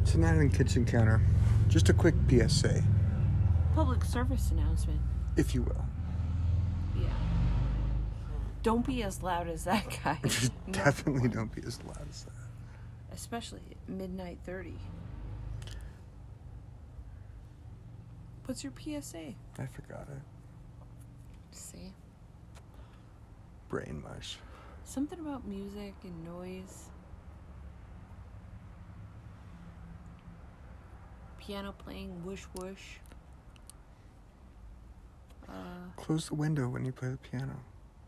Tonight on Kitchen Counter, just a quick PSA, Public service announcement. if you will. Yeah. Don't be as loud as that guy. Definitely don't be as loud as that. Especially at midnight 30. What's your PSA? I forgot it. See? Brain mush. Something about music and noise. Piano playing, whoosh whoosh. Close the window when you play the piano.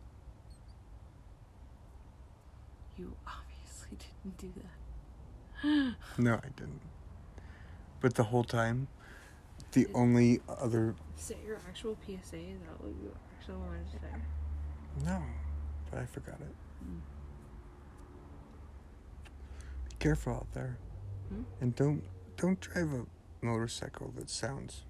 You obviously didn't do that. No, I didn't. But the whole time, the only other... Is that your actual PSA? Is that what you actually wanted to say? No, but I forgot it. Be careful out there. And don't drive a motorcycle that sounds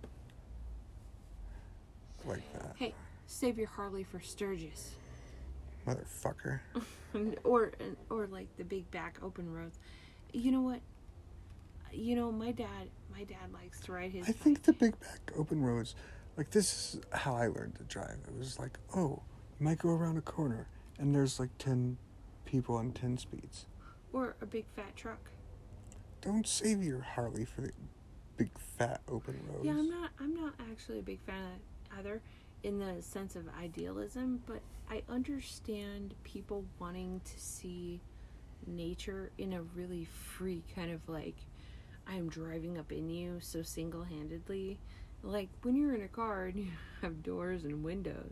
like that. Hey, save your Harley for Sturgis. Motherfucker. or like the big back open roads. You know what? You know, my dad likes to ride his I think the big back open roads, like, this is how I learned to drive. It was like, oh, you might go around a corner and there's like 10 people on 10 speeds. Or a big fat truck. Don't save your Harley for the big fat open roads. Yeah, I'm not actually a big fan of that either in the sense of idealism, but I understand people wanting to see nature in a really free kind of like, I'm driving up in you so single-handedly. Like when you're in a car and you have doors and windows,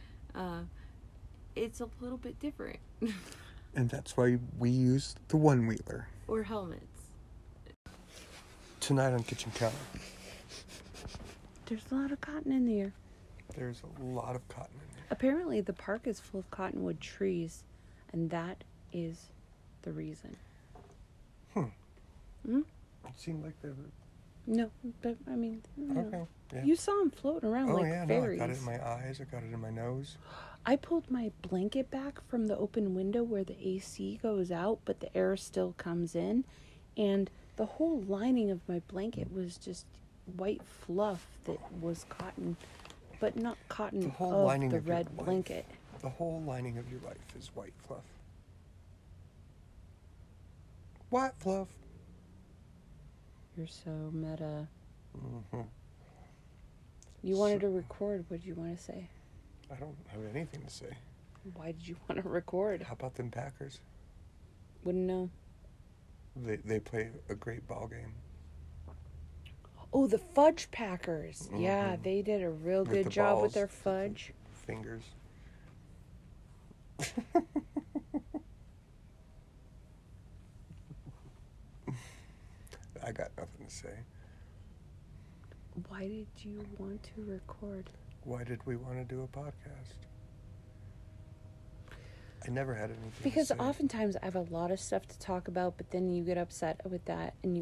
it's a little bit different. And that's why we use the one-wheeler. Or helmets. Tonight on Kitchen Counter. There's a lot of cotton in the air. There's a lot of cotton in there. Apparently the park is full of cottonwood trees, and that is the reason. It seemed like they were... No, but I mean, Okay, yeah. You saw them floating around like fairies. No, I got it in my eyes, I got it in my nose. I pulled my blanket back from the open window where the AC goes out, but the air still comes in, and the whole lining of my blanket was just white fluff that was cotton, but not cotton The whole of lining the of your red life. blanket. The whole lining of your life is white fluff. White fluff. You're so meta. Mm-hmm. You wanted to record. What did you want to say? I don't have anything to say. Why did you want to record? How about them Packers? Wouldn't know. They play a great ball game. Oh, the Fudge Packers. Mm-hmm. Yeah, they did a real With good the job with balls, their fudge. Fingers. I got nothing to say. Why did you want to record? Why did we want to do a podcast? I never had anything Because to say. oftentimes I have a lot of stuff to talk about, but then you get upset with that and you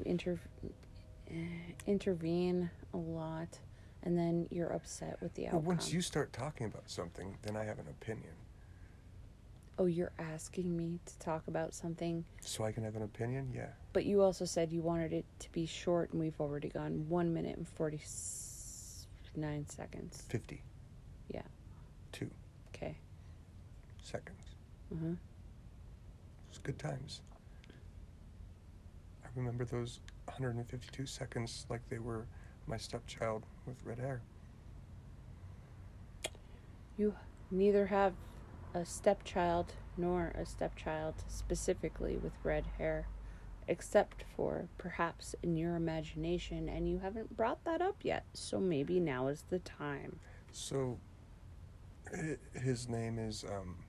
intervene a lot, and then you're upset with the outcome. Well, once you start talking about something, then I have an opinion. Oh, you're asking me to talk about something. So I can have an opinion? Yeah. But you also said you wanted it to be short, and we've already gone 1 minute and 49 seconds. 50. Yeah. 2 Okay. seconds. Uh-huh. It's good times. I remember those 152 seconds like they were my stepchild with red hair. You neither have a stepchild nor a stepchild specifically with red hair, except for perhaps in your imagination, and you haven't brought that up yet, so maybe now is the time. So, his name is,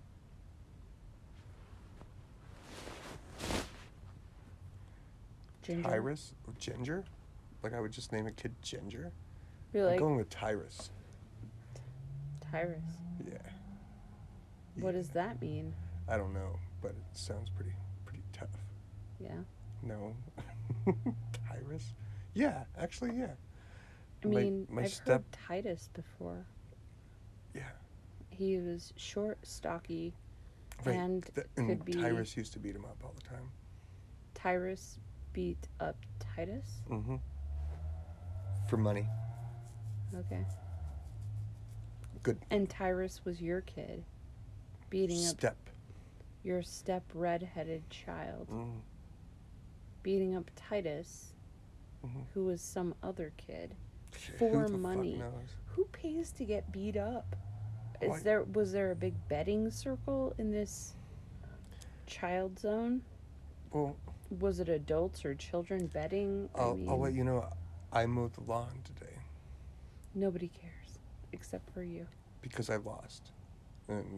Ginger? Tyrus? Or Ginger? Like I would just name a kid Ginger? You're I'm like, going with Tyrus. Tyrus. Yeah. What does that mean? I don't know, but it sounds pretty tough. Yeah. No. Tyrus? Yeah, actually, yeah. I mean, I've heard Titus before. Yeah. He was short, stocky, and could be... Tyrus used to beat him up all the time. Tyrus beat up Titus? Mm-hmm. For money. Okay. Good. And Tyrus was your kid. Beating Step. up your step red-headed child. Mm-hmm. Beating up Titus, Mm-hmm. who was some other kid, Who for the money. fuck knows? Who pays to get beat up? Why- Was there a big betting circle in this child zone? Well, Was it adults or children betting? I'll let you know. I mowed the lawn today Nobody cares except for you. because I lost, and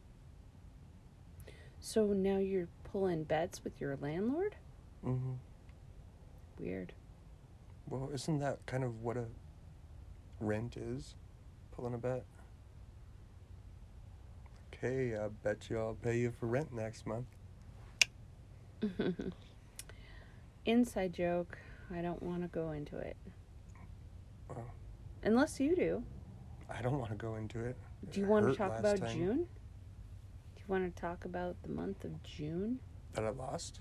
So now you're pulling bets with your landlord? mm-hmm. Weird. Well, isn't that kind of what a rent is? Pulling a bet. Okay, I bet you I'll pay you for rent next month. Inside joke. I don't want to go into it. Oh. Unless you do. I don't want to go into it. Do you want to talk about June? Do you want to talk about the month of June? That I lost.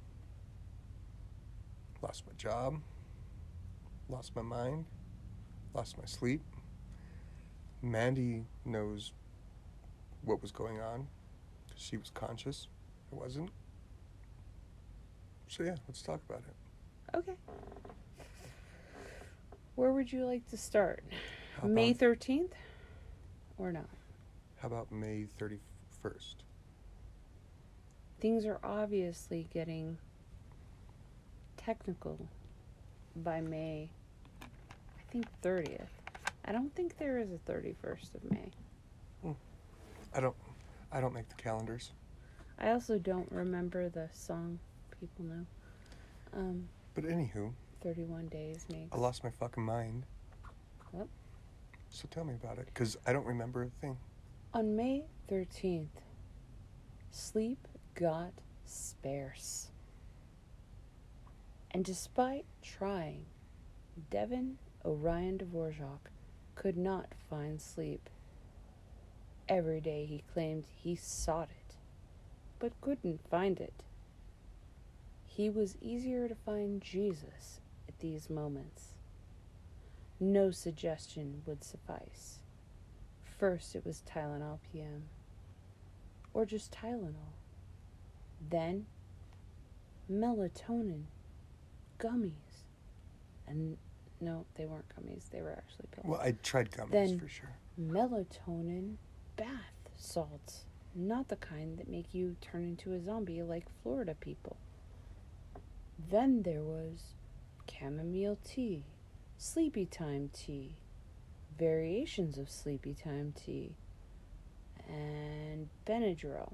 Lost my job. Lost my mind. Lost my sleep. Mandy knows what was going on. She was conscious. I wasn't. So yeah, let's talk about it. Okay. Where would you like to start? How May about- 13th? Or not? How about May 31st? Things are obviously getting technical by May, I think 30th. I don't think there is a 31st of May. I don't make the calendars. I also don't remember the song people know. But anywho, 31 days makes... I lost my fucking mind. Yep. So tell me about it, because I don't remember a thing. On May 13th, sleep got sparse. And despite trying, Devin Orion Dvorak could not find sleep. Every day he claimed he sought it, but couldn't find it. He was easier to find Jesus at these moments. No suggestion would suffice. First it was Tylenol PM, or just Tylenol. Then melatonin, gummies. And no, they weren't gummies, they were actually pills. Well, I tried gummies Then- for sure. Melatonin bath salts, not the kind that make you turn into a zombie like Florida people. Then there was chamomile tea, sleepy time tea, variations of sleepy time tea, and Benadryl.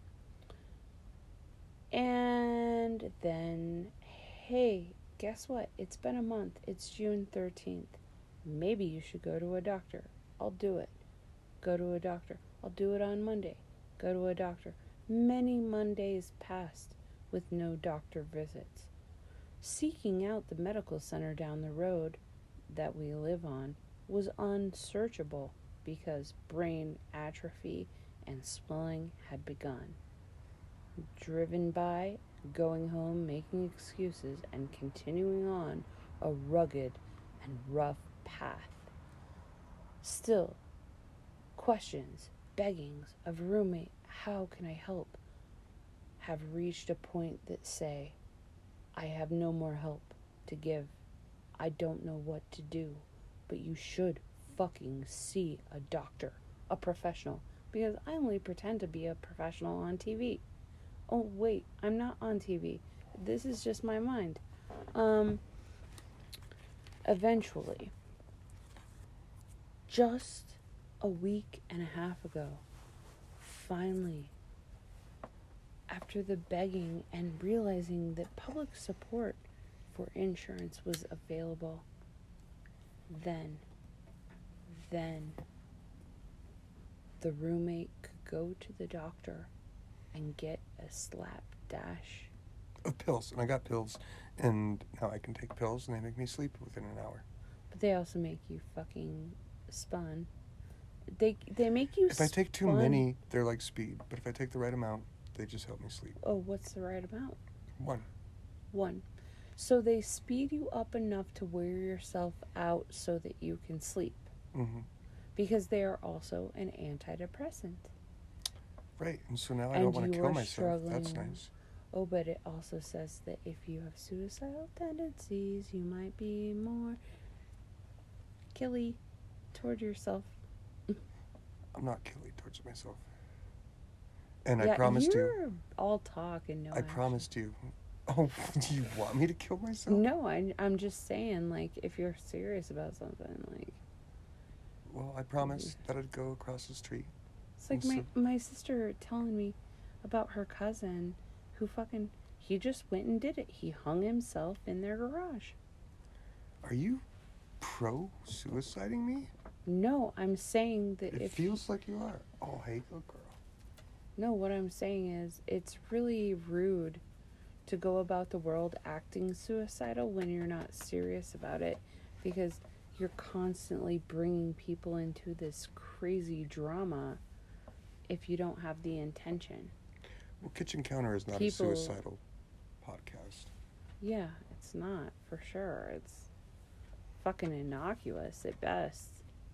And then, hey, guess what? It's been a month. It's June 13th. Maybe you should go to a doctor. I'll do it. Go to a doctor. I'll do it on Monday. Go to a doctor. Many Mondays passed with no doctor visits. Seeking out the medical center down the road that we live on was unsearchable because brain atrophy and swelling had begun. Driven by, going home, making excuses, and continuing on a rugged and rough path. Still, questions, beggings of a roommate, how can I help, have reached a point that say, I have no more help to give. I don't know what to do, but you should fucking see a doctor, a professional, because I only pretend to be a professional on TV. Oh, wait, I'm not on TV. This is just my mind. Eventually, just a week and a half ago, finally, after the begging and realizing that public support for insurance was available, then the roommate could go to the doctor and get a slapdash. Of pills, and I got pills, and now I can take pills, and they make me sleep within an hour. But they also make you fucking spun. They make you If I take too spun. many, they're like speed, but if I take the right amount, they just help me sleep. Oh, what's the right amount? One. So they speed you up enough to wear yourself out so that you can sleep. Mm-hmm. Because they are also an antidepressant. Right, and so now I And don't want to you kill are myself. That's struggling. nice. Oh, but it also says that if you have suicidal tendencies, you might be more killy toward yourself. I'm not killy towards myself. And Yeah, I promised you. you're all talk and no I action. promised you. Oh, do you want me to kill myself? No, I'm just saying, like, if you're serious about something, like... Well, I promised that I'd go across the street. It's like And my sister telling me about her cousin who fucking... He just went and did it. He hung himself in their garage. Are you pro-suiciding me? No, I'm saying that It if... feels like you are. Oh, hey, good girl. No, what I'm saying is it's really rude to go about the world acting suicidal when you're not serious about it, because you're constantly bringing people into this crazy drama if you don't have the intention. Well, Kitchen Counter is not a suicidal podcast. Yeah, it's not, for sure. It's fucking innocuous at best.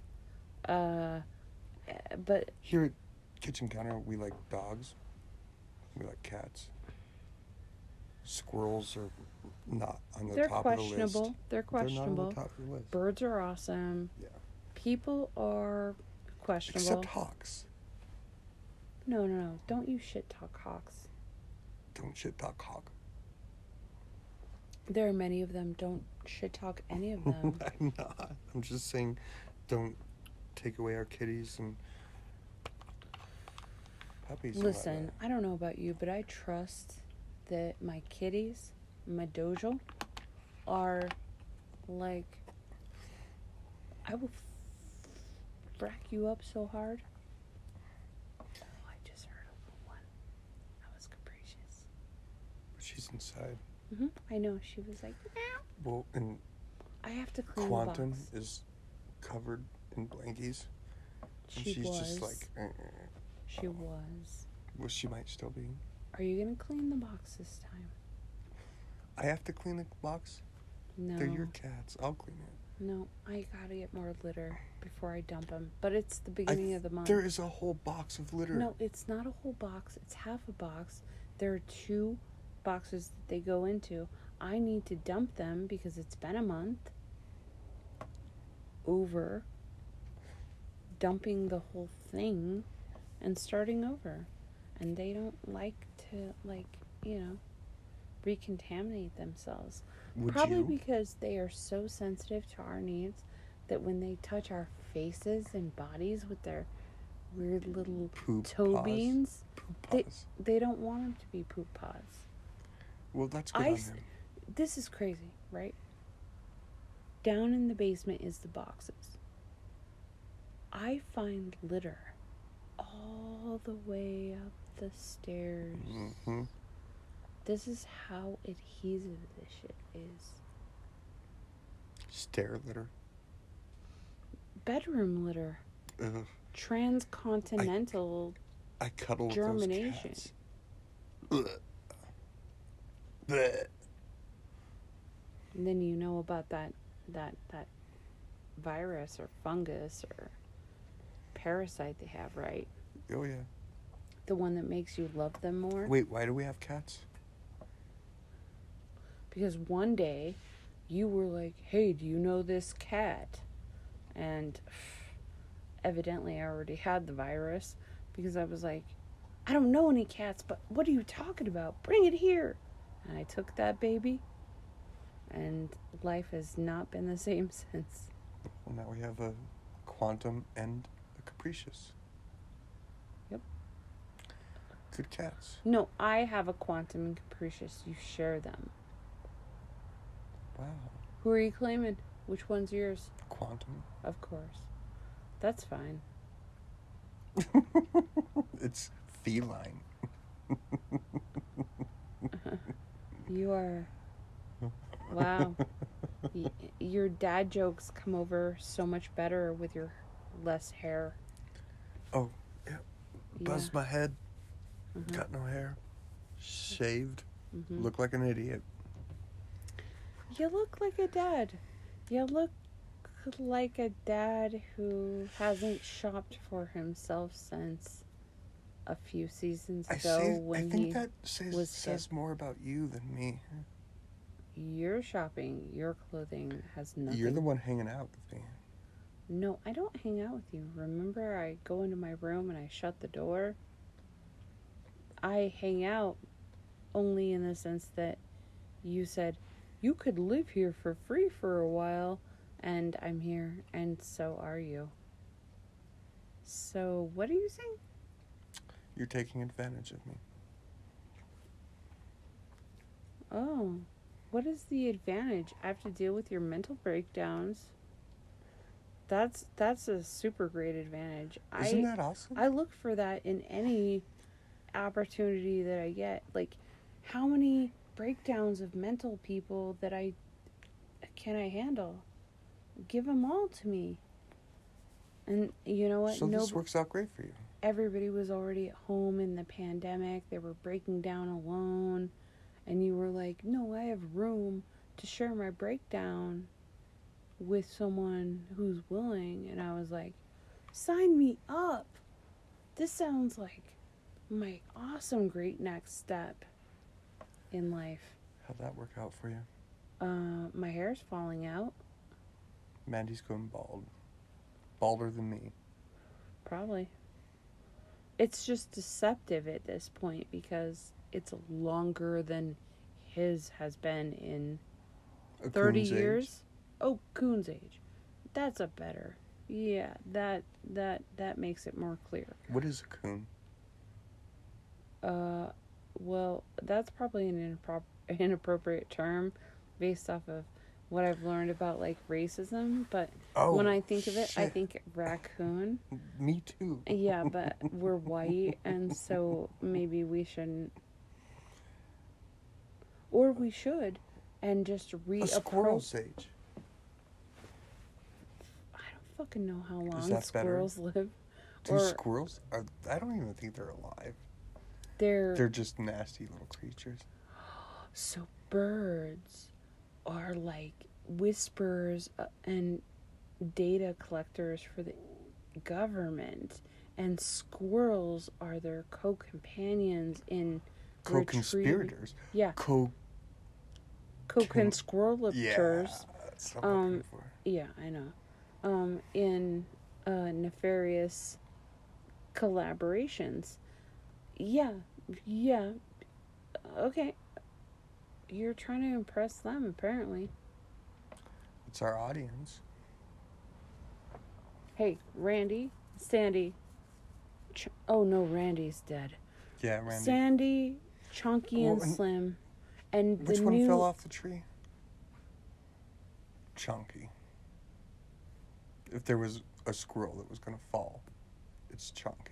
But Here at Kitchen Counter, we like dogs. We like cats. Squirrels are not on the top of the list. They're questionable. They're not on the top of the list. Birds are awesome. Yeah. People are questionable. Except hawks. No. Don't you shit talk hawks. Don't shit talk hawk. There are many of them. Don't shit talk any of them. I'm not. I'm just saying, don't take away our kitties and puppies. Listen, I don't know about you, but I trust that my kitties, my dojo, are like, I will frack you up so hard. Oh, I just heard a little one. That was capricious. She's inside. I know. She was like, meow. Well, and I have to clean Quantum the box. is covered in blankies. And She she's was. just like, She was. Well, she might still be. Are you going to clean the box this time? I have to clean the box? No. They're your cats. I'll clean it. No, I gotta get more litter before I dump them. But it's the beginning of the month. There is a whole box of litter. No, it's not a whole box. It's half a box. There are 2 boxes that they go into. I need to dump them because it's been a month. Over dumping the whole thing and starting over. And they don't like to, recontaminate themselves. Would Probably you? because they are so sensitive to our needs that when they touch our faces and bodies with their weird little Poop toe paws. beans, Poop they paws. they don't want them to be poop paws. Well, that's good on him. This is crazy, right? Down in the basement is the boxes. I find litter all the way up the stairs. Mm-hmm. This is how adhesive this shit is. Stair litter. Bedroom litter. Ugh. Transcontinental I cuddle with germination. those cats. Blech. And then you know about that virus or fungus or parasite they have, right? Oh, yeah. The one that makes you love them more. Wait, why do we have cats? Because one day you were like, hey, do you know this cat? And evidently I already had the virus because I was like, I don't know any cats, but what are you talking about? Bring it here. And I took that baby, and life has not been the same since. Well, now we have a Quantum and a Capricious. Yep. Good cats. No, I have a Quantum and Capricious. You share them. Wow. Who are you claiming? Which one's yours? Quantum. Of course. That's fine. It's feline. You are... Wow. Your dad jokes come over so much better with your less hair. Oh, yeah. Buzzed Yeah. my head. Mhm. Got no hair. Shaved. Mhm. Look like an idiot. You look like a dad. You look like a dad who hasn't shopped for himself since a few seasons ago I when think he that was says more about you than me. Your shopping, your clothing has nothing. You're the one hanging out with me. No, I don't hang out with you. Remember, I go into my room and I shut the door? I hang out only in the sense that you said, you could live here for free for a while, and I'm here, and so are you. So, what are you saying? You're taking advantage of me. Oh, what is the advantage? I have to deal with your mental breakdowns. That's a super great advantage. Isn't that awesome? I look for that in any opportunity that I get. Like, how many breakdowns of mental people that can I handle? Give them all to me. And you know what? So this works out great for you. Everybody was already at home in the pandemic. They were breaking down alone. And you were like, no, I have room to share my breakdown with someone who's willing. And I was like, sign me up. This sounds like my awesome great next step in life. How'd that work out for you? My hair's falling out. Mandy's going bald. Balder than me. Probably. It's just deceptive at this point because it's longer than his has been in 30 years. Age. Oh, Coon's age. That's a better. Yeah, that makes it more clear. What is a coon? Well, that's probably an inappropriate term based off of what I've learned about, like, racism, but when I think of it, I think raccoon. Me too. Yeah, but we're white, and so maybe we shouldn't. Or we should, and just a squirrel's age. I don't fucking know how long squirrels live. Do squirrels? I don't even think they're alive. They're just nasty little creatures. So birds are like whisperers and data collectors for the government, and squirrels are their co-companions in co-conspirators. Yeah. Co-conspirators. Yeah, that's what I'm looking for. Yeah, I know. In nefarious collaborations. Yeah. Okay. You're trying to impress them, apparently. It's our audience. Hey, Randy, Sandy. Oh, no, Randy's dead. Yeah, Randy. Sandy, Chunky, and Slim. And which one fell off the tree? Chunky. If there was a squirrel that was going to fall, it's Chunky.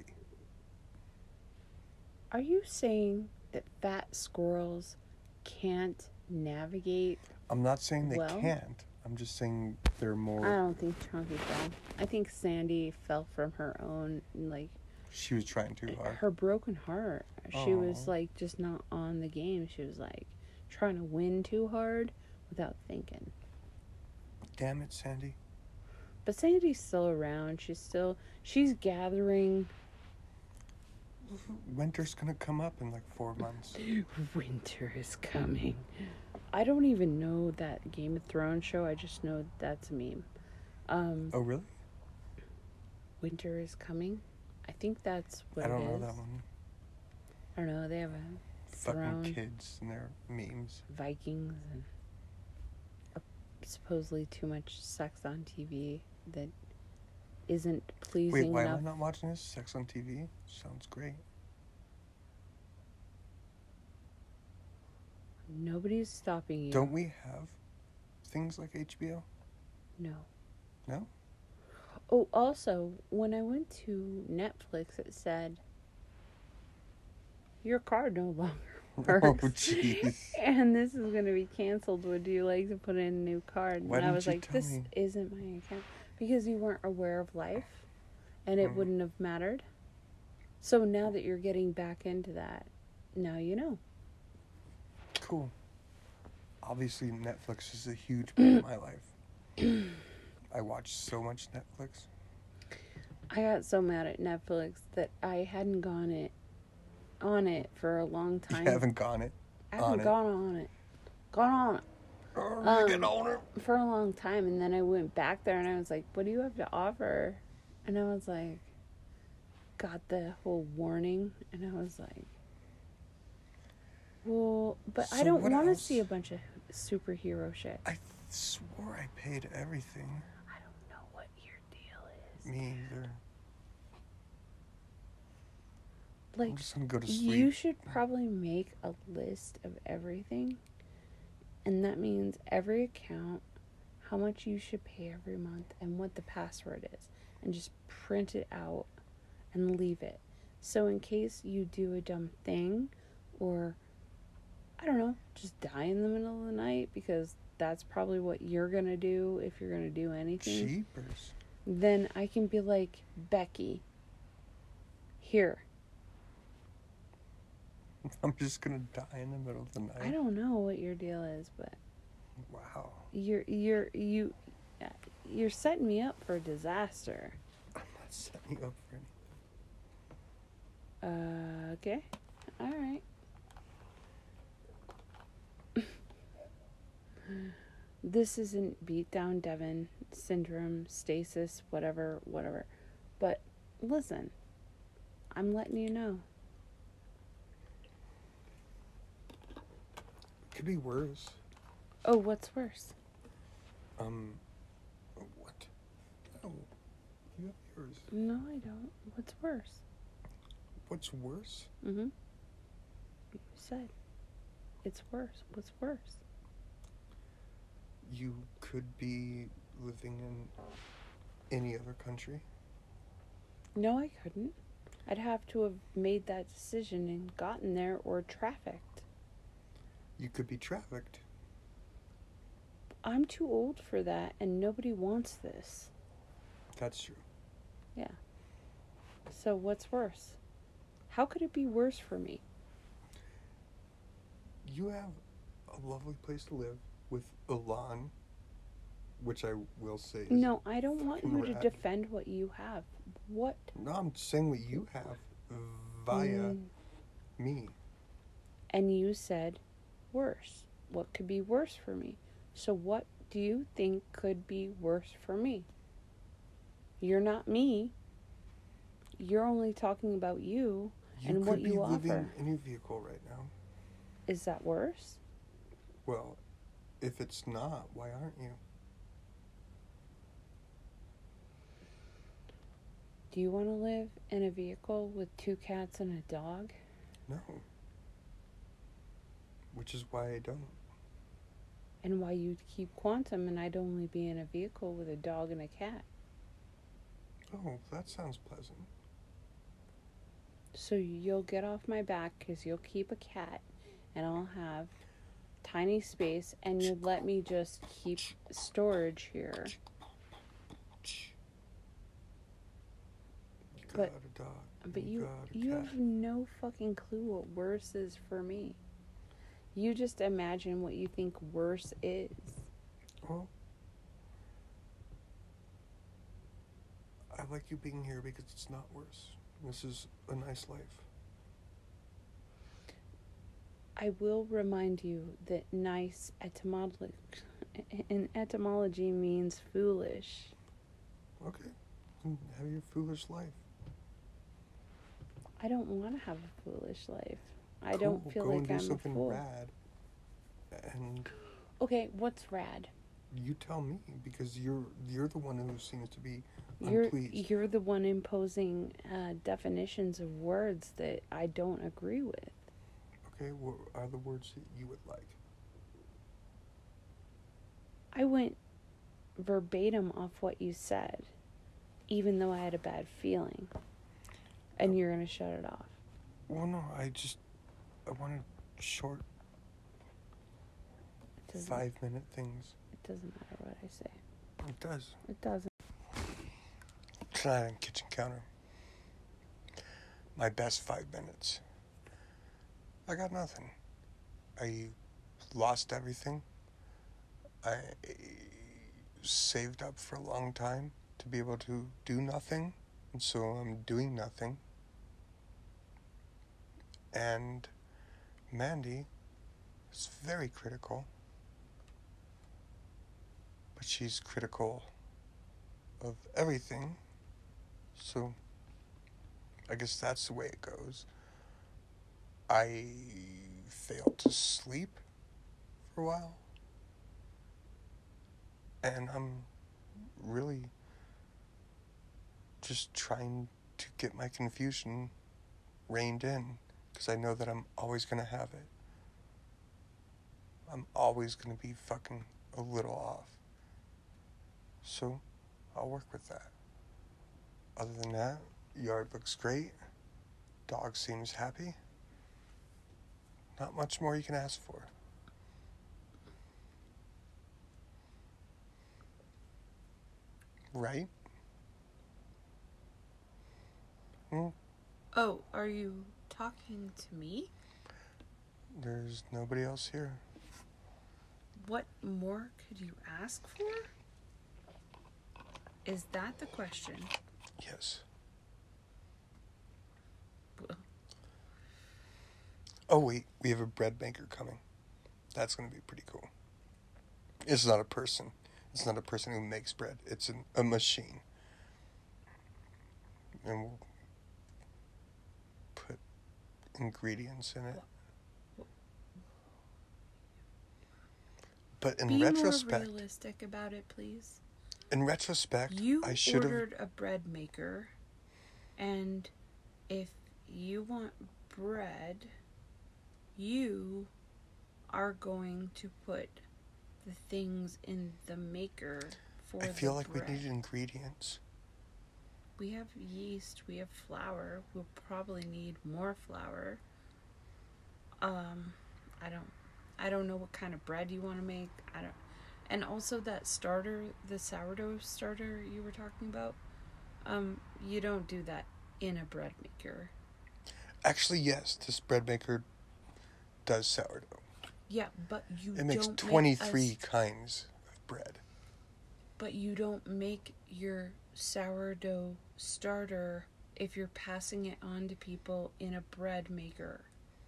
Are you saying that fat squirrels can't navigate? I'm not saying they can't. I'm just saying they're more... I don't think Chunky fell. I think Sandy fell from her own, like... She was trying too hard. Her broken heart. She was, like, just not on the game. She was, like, trying to win too hard without thinking. Damn it, Sandy. But Sandy's still around. She's gathering... Winter's gonna come up in like 4 months. Winter is coming. I don't even know that Game of Thrones show. I just know that's a meme. Oh, really? Winter is coming. I think that's what it is. I don't know that one. I don't know. They have a fucking kids and their memes. Vikings and supposedly too much sex on TV that isn't pleasing enough. Wait, why am I not watching this? Sex on TV? Sounds great. Nobody's stopping you. Don't we have things like HBO? No. No? Oh, also, when I went to Netflix, it said, your card no longer works. Oh, jeez. And this is going to be canceled. Would you like to put in a new card? Why and I was didn't you like, this tell me? isn't my account. Because you weren't aware of life, and it wouldn't have mattered. So now that you're getting back into that, now you know. Cool. obviously Netflix is a huge part of my life. I watch so much Netflix. I got so mad at Netflix that I hadn't gone on it for a long time. You haven't gone it. I haven't gone on it. Get on it. For a long time, and then I went back there and I was like, what do you have to offer? And I was like, got the whole warning, and I was like, well, but So I don't what want to else? see a bunch of superhero shit. I swore I paid everything. I don't know what your deal is. Me either. Like, I'm just gonna go to sleep. you should probably make a list of everything, and that means every account, how much you should pay every month, and what the password is, and just print it out and leave it. So in case you do a dumb thing, or I don't know, just die in the middle of the night, because that's probably what you're gonna do if you're gonna do anything. Cheapers. Then I can be like, Becky, here. I'm just gonna die in the middle of the night. I don't know what your deal is, but Wow. you're setting me up for disaster. I'm not setting you up for anything. Okay. All right. This isn't Beatdown Devon syndrome, stasis, whatever. But listen, I'm letting you know. Could be worse. Oh, what's worse? What? No. You have yours. No, I don't. What's worse? What's worse? Mm-hmm. You said it's worse. What's worse? You could be living in any other country. No, I couldn't. I'd have to have made that decision and gotten there, or trafficked. You could be trafficked. I'm too old for that, and nobody wants this. That's true. Yeah. So what's worse? How could it be worse for me? You have a lovely place to live with a lawn, which I will say is... No, I don't want you to rad. defend what you have. What? No, I'm saying what you have via me. And you said worse. What could be worse for me? So what do you think could be worse for me? You're not me. You're only talking about you and what you offer. You could be living in your vehicle right now. Is that worse? Well, if it's not, why aren't you? Do you want to live in a vehicle with 2 cats and a dog? No. Which is why I don't. And why you'd keep Quantum and I'd only be in a vehicle with a dog and a cat? Oh, that sounds pleasant. So you'll get off my back because you'll keep a cat and I'll have tiny space, and you'll let me just keep storage here. You got a dog. But you got a cat. have no fucking clue what worse is for me. You just imagine what you think worse is. Well, I like you being here because it's not worse. This is a nice life. I will remind you that nice in etymology means foolish. Okay. Have your foolish life. I don't want to have a foolish life. I Cool. don't feel Go like and do I'm a something fool. rad. And Okay, what's rad? you tell me, because you're the one who seems to be unpleased. You're the one imposing definitions of words that I don't agree with. Okay, what are the words that you would like? I went verbatim off what you said, even though I had a bad feeling. And you're going to shut it off. Well, no, I wanted short, 5-minute things. It doesn't matter what I say. It does. It doesn't. Tonight on Kitchen Counter, my best 5 minutes. I got nothing. I lost everything. I saved up for a long time to be able to do nothing, and so I'm doing nothing. And Mandy is very critical, but she's critical of everything, so I guess that's the way it goes. I failed to sleep for a while, and I'm really just trying to get my confusion reined in, because I know that I'm always going to have it. I'm always going to be fucking a little off. So I'll work with that. Other than that, yard looks great. Dog seems happy. Not much more you can ask for. Right? Oh, are you talking to me? There's nobody else here. What more could you ask for? Is that the question? Yes. Well, Oh, wait. We have a bread maker coming. That's going to be pretty cool. It's not a person. It's not a person who makes bread. It's a machine. And we'll put ingredients in it. But in be retrospect, more realistic about it, please. in retrospect, You I should have. ordered a bread maker, and if you want bread, you are going to put the things in the maker for I feel the like bread. we need ingredients. We have yeast, we have flour. We'll probably need more flour. I don't know what kind of bread you want to make. And also that starter, the sourdough starter you were talking about, you don't do that in a bread maker. Actually, yes, this bread maker does sourdough. Yeah, but It makes don't 23 kinds of bread. But you don't make your sourdough starter if you're passing it on to people in a bread maker.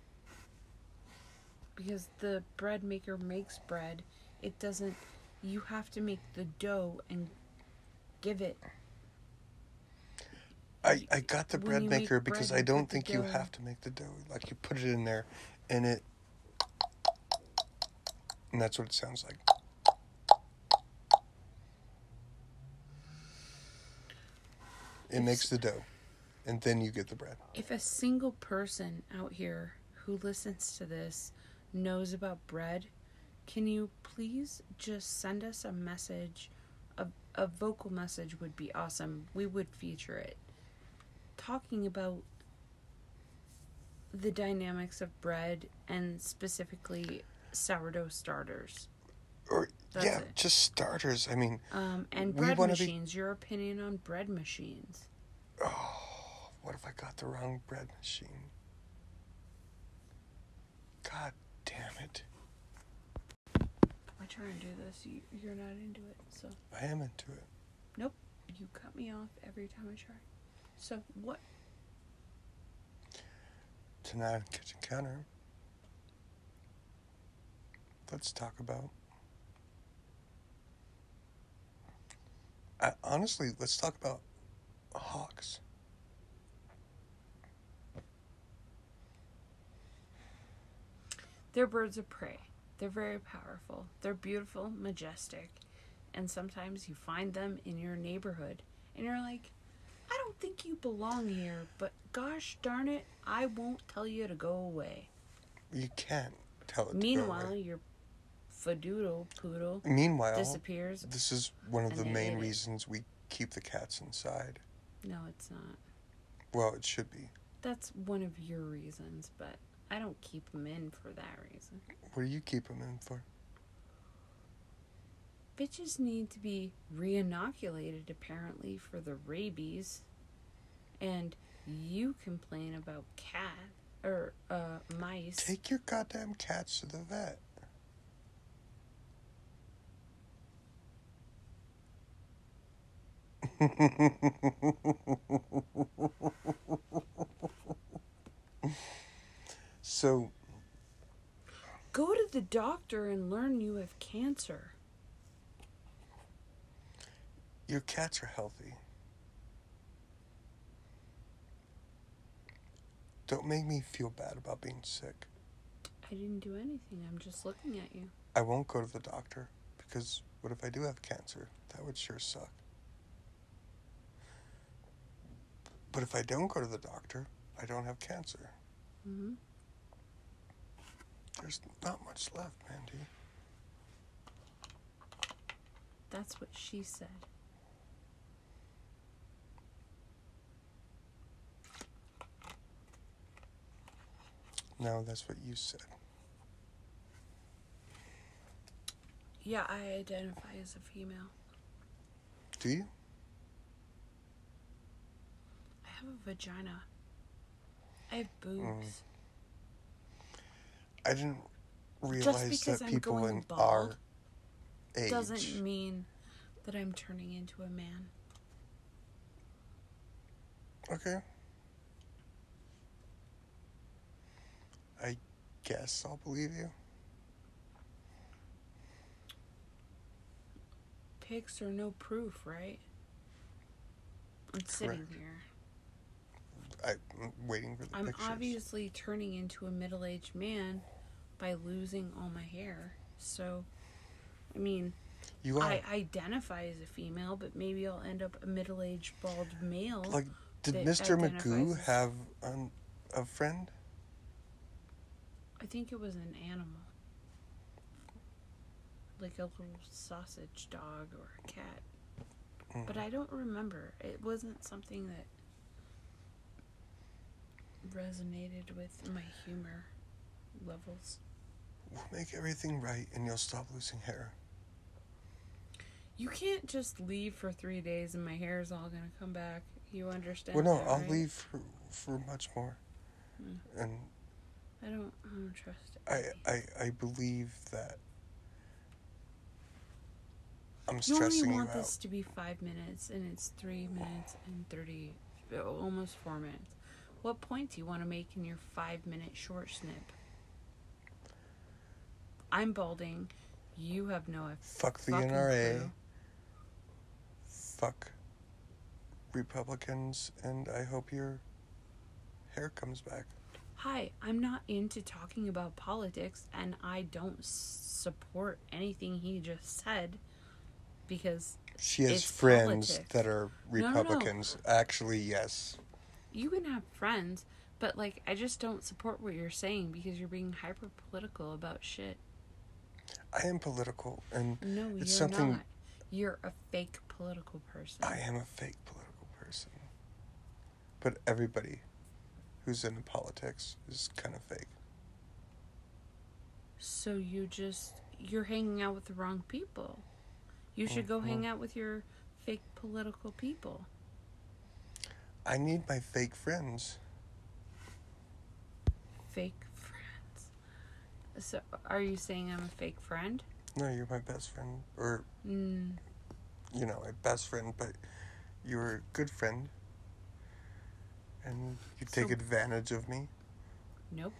Because the bread maker makes bread. It doesn't... You have to make the dough and give it... I got the When bread you maker make because bread, I you don't put the think you dough- have to make the dough. Like, you put it in there, and it... And that's what it sounds like. It makes the dough, and then you get the bread. If a single person out here who listens to this knows about bread, can you please just send us a message? A vocal message would be awesome. We would feature it. Talking about the dynamics of bread and specifically sourdough starters. Or, That's yeah, it. just starters. I mean, And we bread wanna be- machines. Your opinion on bread machines. oh, what if I got the wrong bread machine? God damn it. I try and do this. You're not into it, so... I am into it. Nope. You cut me off every time I try. So, what? Tonight on Kitchen Counter, let's talk about... honestly, let's talk about hawks. They're birds of prey. They're very powerful. They're beautiful, majestic. And sometimes you find them in your neighborhood. And you're like, I don't think you belong here. But gosh darn it, I won't tell you to go away. You can't tell it to go Meanwhile, away. your fadoodle poodle Meanwhile, disappears. this is one of and the they main ate it. reasons we keep the cats inside. No, it's not. Well, it should be. That's one of your reasons, but I don't keep them in for that reason. What do you keep them in for? Bitches need to be re-inoculated, apparently, for the rabies. And you complain about mice. Take your goddamn cats to the vet. So, Go to the doctor and learn you have cancer. your cats are healthy. Don't make me feel bad about being sick. I didn't do anything. I'm just looking at you. I won't go to the doctor because what if I do have cancer? That would sure suck. But if I don't go to the doctor, I don't have cancer. Mm-hmm. There's not much left, Mandy. That's what she said. No, that's what you said. Yeah, I identify as a female. Do you? I have a vagina. I have boobs. I didn't Just realize because that I'm people going in bald our age. doesn't mean that I'm turning into a man. Okay. I guess I'll believe you. Pics are no proof, right? I'm sitting Correct. here. I'm waiting for the I'm pictures. obviously turning into a middle-aged man by losing all my hair. So, I mean, You are. I identify as a female, but maybe I'll end up a middle-aged bald male. Like, did that Mr. identifies Magoo as- have a friend? I think it was an animal. Like a little sausage dog or a cat. Mm. But I don't remember. It wasn't something that resonated with my humor levels. We'll make everything right and you'll stop losing hair. You can't just leave for 3 days and my hair is all gonna come back. You understand? Well, no, that, I'll right? leave for much more. And I don't trust it. I believe that I'm You stressing only you want out. this to be 5 minutes, and it's 3 minutes and 30, almost 4 minutes. What point do you want to make in your 5-minute short snip? I'm balding. You have no Fuck the fucking NRA. clue. Fuck Republicans, and I hope your hair comes back. Hi, I'm not into talking about politics, and I don't support anything he just said because She has it's friends politics. that are No. Republicans. Actually, yes. You can have friends, but like I just don't support what you're saying because you're being hyper political about shit. I am political, and No, it's you're something. not. You're a fake political person. I am a fake political person. But everybody who's in politics is kind of fake. So you're hanging out with the wrong people. You should go hang out with your fake political people. I need my fake friends. Fake friends. So are you saying I'm a fake friend? No, you're my best friend. Or, Mm, you know, my best friend, but you're a good friend. And you take So- advantage of me. nope.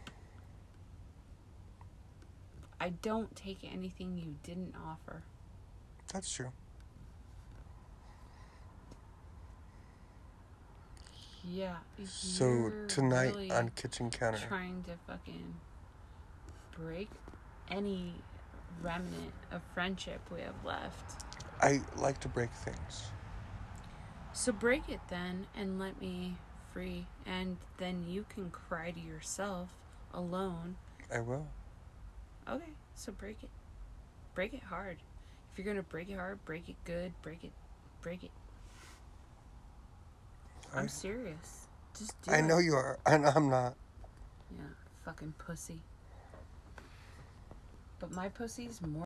I don't take anything you didn't offer. That's true. Yeah. So you're tonight really on Kitchen Counter, trying to fucking break any remnant of friendship we have left. I like to break things. So break it then and let me free, and then you can cry to yourself alone. I will. Okay, so break it. Break it hard. If you're gonna break it hard, break it good, break it. I'm serious. Just do it. I know you are, and I'm not. Yeah, fucking pussy. But my pussy's more